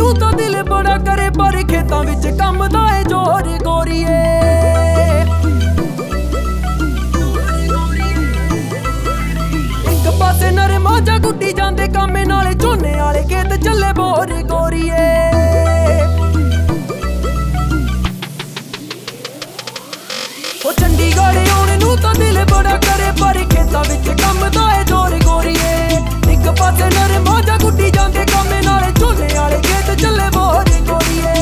ਨੂੰ ਤਾਂ ਦਿਲ ਬੜਾ ਕਰੇ ਪਰ ਖੇਤਾਂ ਵਿੱਚ ਕੰਮ ਦਾ ਏ ਜ਼ੋਰ ਗੋਰੀਏ। ਇੱਕ ਪਾਸੇ ਨਰਮਾ ਜਾ ਗੁੱਡੀ ਜਾਂਦੇ ਕਾਮੇ ਨਾਲੇ ਝੋਨੇ ਵਾਲੇ ਖੇਤ ਚੱਲੇ ਬੋਰ ਗੋਰੀਏ। ਉਹ ਚੰਡੀਗੜ੍ਹ ਆਉਣ ਨੂੰ ਤਾਂ ਦਿਲ ਬੜਾ ਕਰੇ ਪਰ ਖੇਤਾਂ ਵਿੱਚ ਕੰਮ ਦਾ ਏ ਜ਼ੋਰ ਗੋਰੀਏ। ਇੱਕ ਪਾਸੇ ਨਰਮਾ ਜਾ ਗੁੱਡੀ ਜਾਂਦੇ ਕਾਮੇ ਨਾਲੇ ਝੋਨੇ ਵਾਲੇ ਖੇਤ ਚੱਲੇ ਬੋਰ ਗੋਰੀਏ।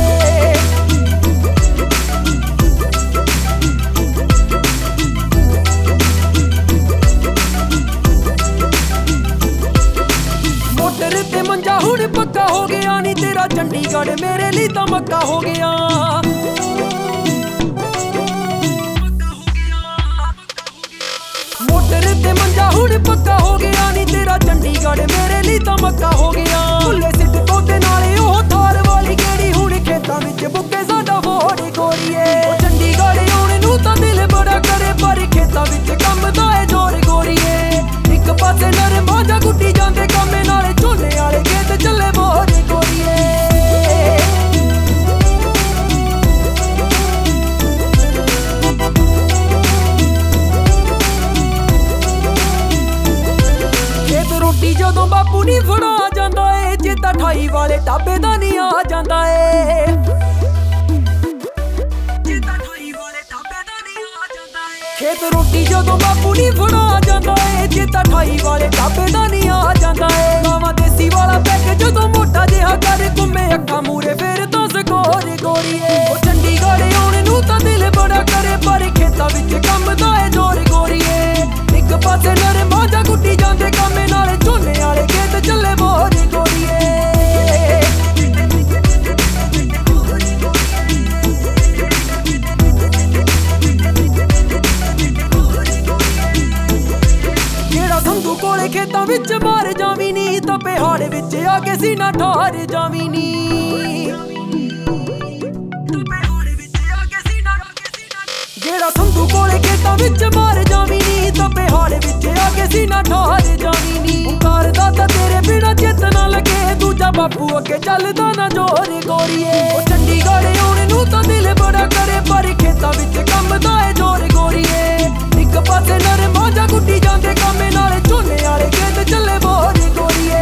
ਮੋਟਰ ਤੇ ਮੰਜਾ ਹੁਣ ਪੱਕਾ ਹੋ ਗਿਆ ਨੀ ਤੇਰਾ ਚੰਡੀਗੜ੍ਹ ਮੇਰੇ ਲਈ ਤਾਂ ਮੱਕਾ ਹੋ ਗਿਆ। ਮੋਟਰ ਤੇ ਮੰਜਾ ਹੁਣ ਪੱਕਾ ਹੋ ਗਿਆ ਨੀ ਤੇਰਾ ਚੰਡੀਗੜ੍ਹ ਮੇਰੇ ਲਈ ਤਾਂ ਮੱਕਾ ਹੋ ਗਿਆ। ਭੁੱਲੇ ਸਿੱਟ ਤੋਤੇ ਨਾਲੇ ਉਹ ਥਾਰ ਵਾਲੀ ਗੇੜੀ ਹੁਣ ਖੇਤਾਂ ਵਿੱਚ ਬੁੱਕੇ ਸਾਡਾ ਵੋੜ ਗੋਰੀਏ। ਉਹ ਚੰਡੀਗੜ੍ਹ ਆਉਣ ਨੂੰ ਤਾਂ ਦਿਲ ਬੜਾ ਕਰੇ ਪਰ ਖੇਤਾਂ ਵਿੱਚ ਕੰਮ ਦਾ ਏ ਜ਼ੋਰ ਗੋਰੀਏ। ਇੱਕ ਪਾਸੇ ਨਰਮਾ ਜਾ ਗੁੱਡੀ ਜਾਂਦੇ ਕਾਮੇ ਨਾਲੇ ਝੋਨੇ ਵਾਲੇ ਖੇਤ ਚੱਲੇ ਬੋਰ ਗੋਰੀਏ। ਰੋਟੀ ਜਦੋਂ ਬਾਪੂ ਨੀ ਫੜਾ ਜਾਂਦਾ ਏ ਚੇਤਾ 28 ਵਾਲੇ ਢਾਬੇ ਦਾ ਨੀ ਆ ਜਾਂਦਾ ਏ। ਖੇਤ ਰੋਟੀ ਜਦੋਂ ਬਾਪੂ ਨੀ ਫੜਾ ਜਾਂਦਾ ਏ ਚੇਤਾ 28 ਵਾਲੇ ਢਾਬੇ ਦਾ ਨੀ ਆ ਜਾਂਦਾ ਏ। ਮਾਵਾ ਦੇਸੀ ਵਾਲਾ ਪੈਕ ਜਦੋਂ ਮੋਟਾ ਜਿਹਾ ਕਰ ਘੁੰਮੇ ਅੱਖਾਂ ਮੂਰੇ ਫੇਰ ਤਾਂ ਸਕੋਰ ਗੋਰੀਏ। ਉਹ ਚੰਡੀਗੜ੍ਹ ਆਉਣ ਨੂੰ ਤਾਂ ਦਿਲ ਬੜਾ ਕਰੇ ਪਰ ਖੇਤਾਂ ਵਿੱਚ ਕੰਮ ਦਾ ਏ ਜ਼ੋਰ ਗੋਰੀਏ। ਇੱਕ ਪਾਸੇ ਨਰਮਾ ਜਾ ਗੁੱਡੀ ਜਾਂਦੇ ਕਾਮੇ ਨਾਲੇ ਝੋਨੇ ਵਾਲੇ ਖੇਤ ਚੱਲੇ ਬੋਰ ਗੋਰੀਏ। ਜਿਹੜਾ ਸੰਧੂ ਕੋਲੇ ਖੇਤਾਂ ਵਿੱਚ ਮਾਰ ਜਾਵੀਂ ਨੀ ਤਾਂ ਪਿਹਾੜ ਵਿੱਚ ਆ ਕੇ ਸੀਨਾ ਠਾਰ ਜਾਵੀਂ ਨੀ। ਜਿਹੜਾ ਸੰਧੂ ਕੋਲੇ ਖੇਤਾਂ ਵਿੱਚ ਮਾਰ ਜਾਵੀਂ ਨੀ ਤਾਂ ਪਿਹਾੜ ਵਿੱਚ ਆ ਕੇ ਸੀਨਾ ਠਾਰ ਜਾਵੀਂ ਨੀ। ਓਂਕਾਰ ਦਾ ਤਾਂ ਤੇਰੇ ਬਿਨਾਂ ਚਿੱਤ ਨਾ ਲੱਗੇ ਦੂਜਾ ਬਾਪੂ ਅੱਗੇ ਚੱਲਦਾ ਨਾ ਜ਼ੋਰ ਗੋਰੀਏ। ਉਹ ਚੰਡੀਗੜ੍ਹ ਆਉਣ ਨੂੰ ਤਾਂ ਦਿਲ ਬੜਾ ਕਰੇ ਪਰ ਖੇਤਾਂ ਵਿੱਚ ਕੰਮ ਦਾ ਏ ਜ਼ੋਰ ਗੋਰੀਏ। ਇੱਕ ਪਾਸੇ ਨਰਮਾ ਜਾ ਗੁੱਡੀ ਜਾਂਦੇ ਕਾਮੇ ਨਾਲੇ ਝੋਨੇ ਵਾਲੇ ਖੇਤ ਚੱਲੇ ਬੋਰ ਗੋਰੀਏ।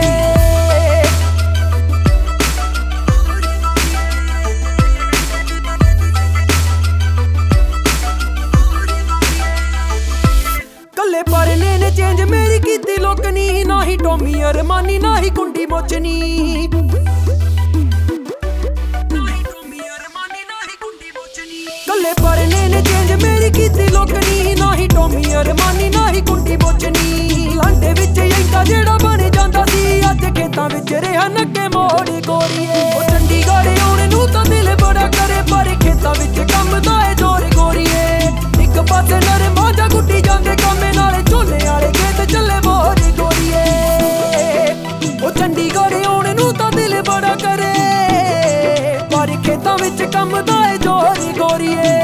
ਕੱਲੇ ਪਰਨੇ ਨੇ ਚੇਂਜ ਮੇਰੀ ਕੀਤੀ ਲੋਕਨੀ ਨਾ ਹੀ ਟੋਮੀ ਅਰਮਾਨੀ ਨਾ ਹੀ ਕੁੰਡੀ ਮੋਚਨੀ। ਕੱਲੇ ਪਰਨੇ ਨੇ ਚੇਂਜ ਮੇਰੀ ਕੀਤੀ ਲੋਕਨੀ ਨਾ ਹੀ ਟੋਮੀ ਅਰਮਾਨੀ ਨਾ ਹੀ ਕੁੰਡੀ ਮੋਚਨੀ। ਲਾਂਡੇ ਵਿੱਚ ਐਂਕਾ ਜਿਹੜਾ ਬਣ ਜਾਂਦਾ ਸੀ ਅੱਜ ਖੇਤਾਂ ਵਿੱਚ ਰਿਹਾ ਨੱਕੇ ਮੋੜ ਗੋਰੀਏ। ਉਹ ਚੰਡੀਗੜ੍ਹ ਆਉਣ ਨੂੰ ਤਾਂ ਦਿਲ ਬੜਾ ਕਰੇ ਪਰ ਖੇਤਾਂ ਵਿੱਚ ਕੰਮ ਦਾ ਏ ਜ਼ੋਰ ਗੋਰੀਏ। ਇੱਕ ਪਾਸੇ ਨਰਮਾ ਜਾ ਗੁੱਡੀ ਜਾਂਦੇ ਕਾਮੇ ਨਾਲੇ ਝੋਨੇ ਵਾਲੇ ਖੇਤ ਚੱਲੇ ਬੋਰ ਗੋਰੀਏ। ਉਹ ਚੰਡੀਗੜ੍ਹ ਆਉਣ ਨੂੰ ਤਾਂ ਦਿਲ ਬੜਾ ਕਰੇ ਪਰ ਖੇਤਾਂ ਵਿੱਚ ਕੰਮ ਦਾ ਏ ਜ਼ੋਰ ਗੋਰੀਏ।